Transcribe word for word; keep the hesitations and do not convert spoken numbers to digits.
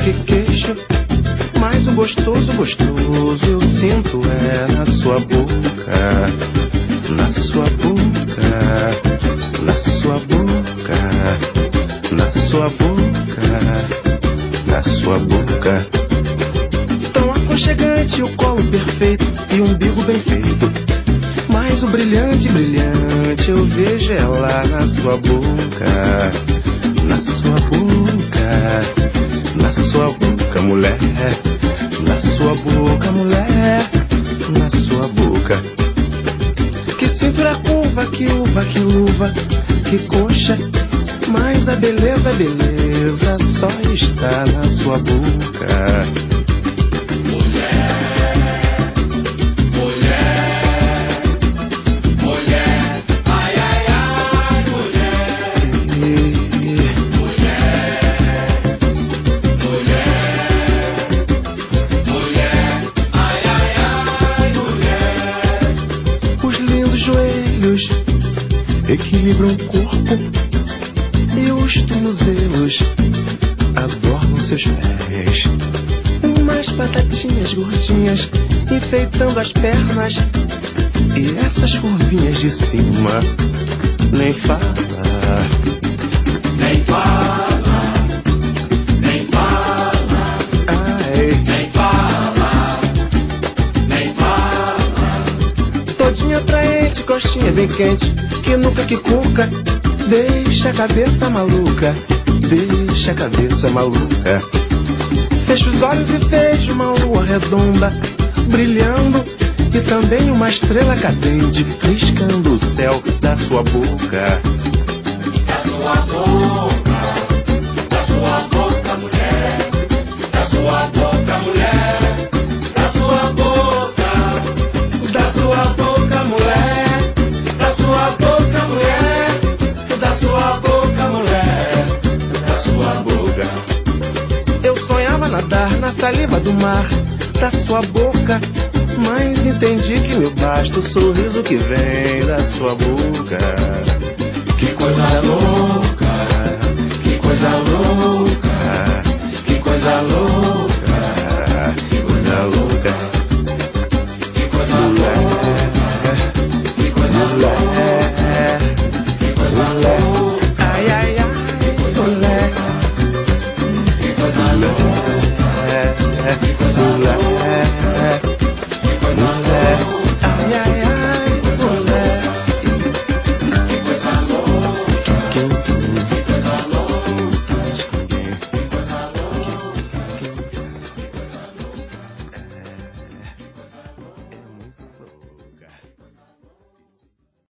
que queixo, mas o gostoso, gostoso eu sinto é na sua boca, na sua boca, na sua boca, na sua boca, na sua boca. Tão aconchegante o colo perfeito e o umbigo bem feito, mas o brilhante, brilhante eu vejo ela na sua boca, na sua boca, na sua boca, mulher, na sua boca, mulher, na sua boca. Que cintura curva, que uva, que luva, que coxa, mas a beleza, a beleza só está na sua boca. Equilibram o corpo e os tornozelos adornam seus pés. Umas batatinhas gordinhas enfeitando as pernas, e essas curvinhas de cima nem fala, nem fala, nem fala, ai, nem fala, nem fala. Todinha atraente, coxinha bem quente, que nunca que cuca, deixa a cabeça maluca, deixa a cabeça maluca. Fecha os olhos e vejo uma lua redonda brilhando, e também uma estrela cadente riscando o céu da sua boca. Da sua boca, da sua boca, mulher, da sua boca, mulher, da sua boca, da sua boca, mulher, da sua boca, mulher, da sua boca, mulher, da sua boca. Eu sonhava nadar na saliva do mar da sua boca, mas entendi que me basta o sorriso que vem da sua boca. Que coisa louca, que coisa louca, que coisa louca.